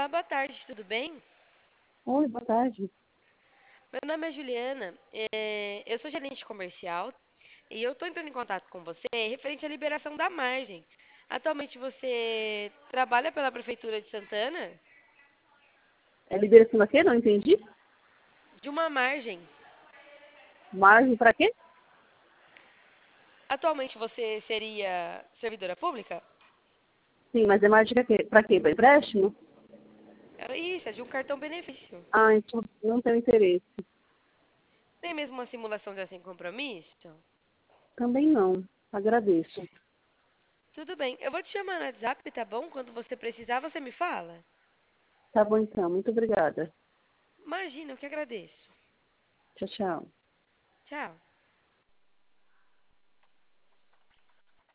Olá, boa tarde, tudo bem? Oi, boa tarde. Meu nome é Juliana, eu sou gerente comercial e eu estou entrando em contato com você referente à liberação da margem. Atualmente você trabalha pela Prefeitura de Santana? É liberação da quê? Não entendi. De uma margem. Margem para quê? Atualmente você seria servidora pública? Sim, mas é margem para quê? Para quê? Para empréstimo? Isso, é de um cartão benefício. Ah, então não tenho interesse. Tem mesmo uma simulação de sem compromisso? Também não. Agradeço. Tudo bem, eu vou te chamar no WhatsApp, tá bom? Quando você precisar, você me fala. Tá bom então. Muito obrigada. Imagina, eu que agradeço. Tchau, tchau. Tchau.